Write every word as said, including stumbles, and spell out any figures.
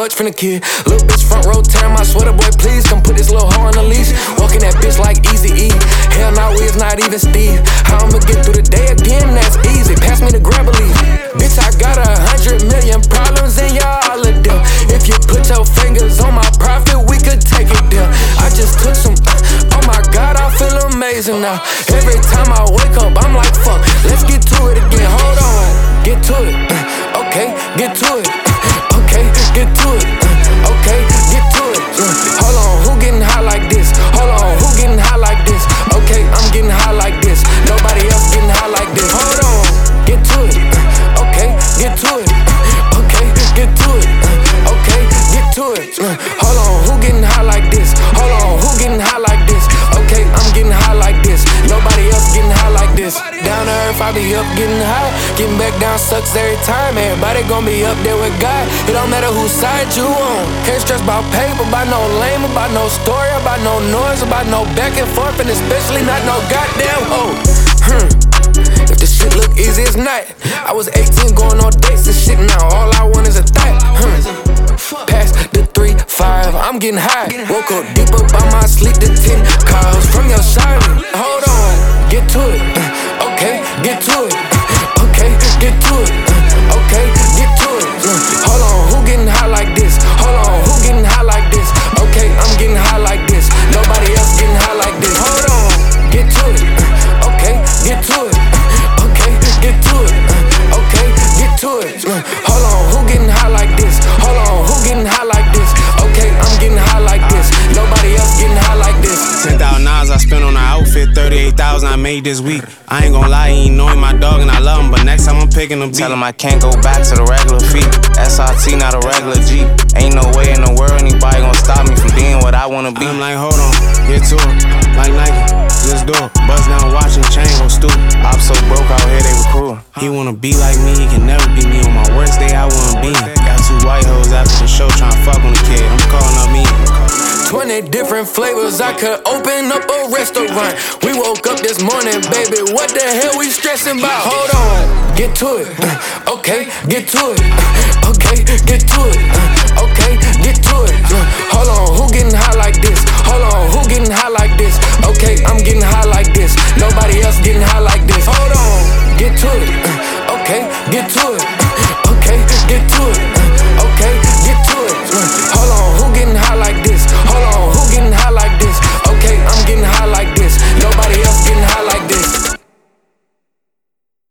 much from the kid. Little bitch front row tearing my sweater, boy, please come put this little hoe on the leash. Walking that bitch like Easy E. Hell nah, we is not even Steve. How I'ma get through the day again? That's easy. Pass me the grab a leaf. Bitch, I got a hundred million problems and y'all all of them. If you put your fingers on my profit, we could take it there. I just took some. Oh my God, I feel amazing now. Every time I wake up, I'm like, fuck, let's get to it again. Hold on, get to it. Uh, okay, get to it. Uh, okay, get to it. Uh, okay, get to it. Uh, hold on, who getting high like this? Hold on, who getting high like this? Okay, I'm getting high like this. Nobody else getting high like this. Hold on, get to it. Uh, okay, get to it. Uh, okay, get to it. Uh, okay, get to it. Uh, hold on, who getting high like this? Hold on, who getting high like this? Okay, I'm getting high like this. Nobody else getting high like this. Down to earth, I be up getting high. Getting back down sucks every time. Everybody gon' be up there with God. It don't matter whose side you on. Can't stress about paper, about no lame, about no story, about no noise, about no back and forth, and especially not no goddamn hoe. Hmm. If this shit look easy, it's not. I was eighteen going on dates and shit now. All I want is a thought. Hmm. Past the three, five, I'm getting high. Woke up deep up on my sleep to ten calls from your side. Hold on, get to it. Uh, okay, get to it. Uh, okay, get to it. Uh, okay, get to it. Uh, hold on, who getting high like this? Hold on, who getting high like this? Okay, I'm getting high like this. Nobody else getting high like this. Hold on, get to it. Uh, okay, get to it. Uh, okay, get to it. Uh, okay, get to it. Uh, hold on, who getting high like this? Hold on, who getting high like this? Okay, I'm getting high like this. Nobody else getting high like this. ten thousand dollars I spent on an outfit, thirty-eight thousand I made this week. I ain't gon' lie, he ain't knowing my dog and I love him, but next time I'm picking a beat. Tell him I can't go back to the regular feet. S R T, not a regular Jeep. Ain't no way in the world anybody gon' stop me from being what I wanna be. I'm like, hold on, get to it. Like Nike, just do it. Buzz down watching, chain go stupid. I'm so broke out here, they recruit. He wanna be like me, he can never be me. On my worst day, I wouldn't be. Got two white hoes after the show tryna fuck on the kid. I'm calling up me. Twenty different flavors, I could open up a restaurant. We woke up this morning, baby, what the hell we stressing about? Hold on, get to it. Uh, okay, get to it. Uh,